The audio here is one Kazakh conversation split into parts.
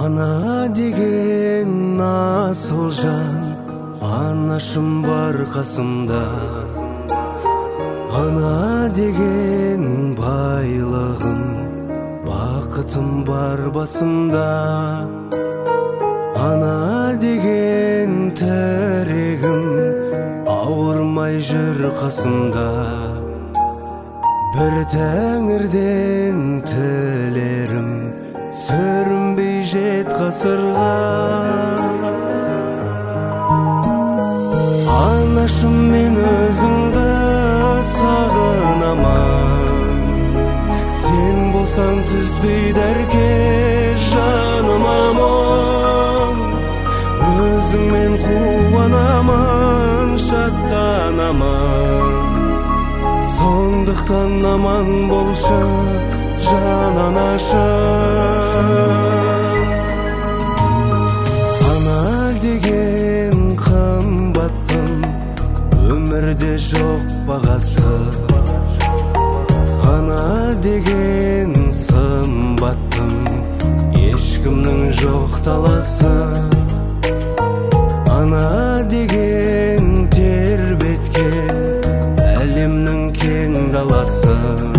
Ана деген асыл жан, анашым бар қасымда. Ана деген байлығым, бақытым бар басымда. Ана деген тірегім, ауырмай жүр қасымда. Бір тәңірден тілерім, сүрінбей жет ғасырға. Анашым, мен өзіңді сағынамын, сен болсаң түспейді әрке жаныма мұң. Өзіңмен қуанамын, шаттанамын, сондықтан аман болшы жан анашым. Ана деген қымбаттым, өмірде жоқ бағасы. Ана деген сымбаттым, ешкімнің жоқ таласы. Ана деген тербеткен әлемнің кең даласы.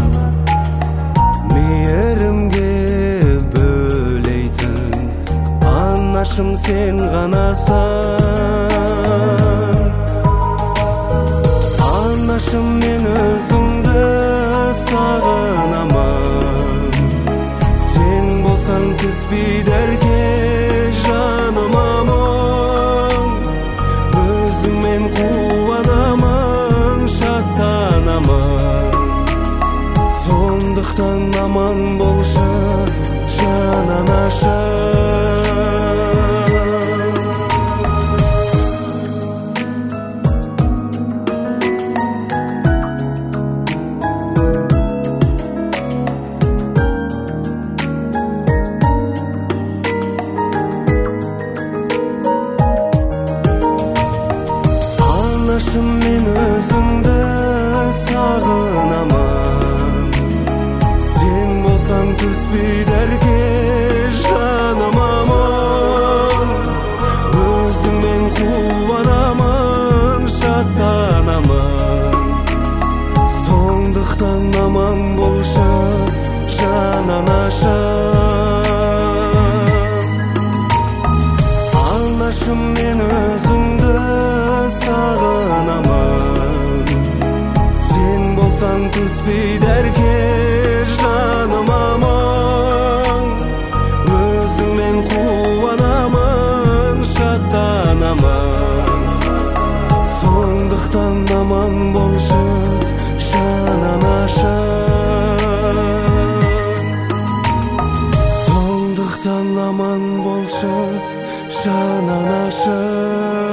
Мейірімге бөлейтін анашым сен ғанасың. Анашым, мен өзіңді сағынамын, сен болсаң түспейді әрке жаныма мұң. Өзіңмен қуанамын, шаттанамын, сондықтан аман болшы жан анашым. Анашым, мен өзіңді сағынамын, сен болсаң түспейді әрке жаныма мұң. Өзіңмен қуанамын, шаттанамын, сондықтан аман болшы жан анашым. Анашым, мен өзіңді сағынамын, сен болсаң түспейді әрке жаныма мұң. Өзіңмен қуанамын, шаттанамын, сондықтан аман болшы жан анашым. Сондықтан аман болшы жан анашым.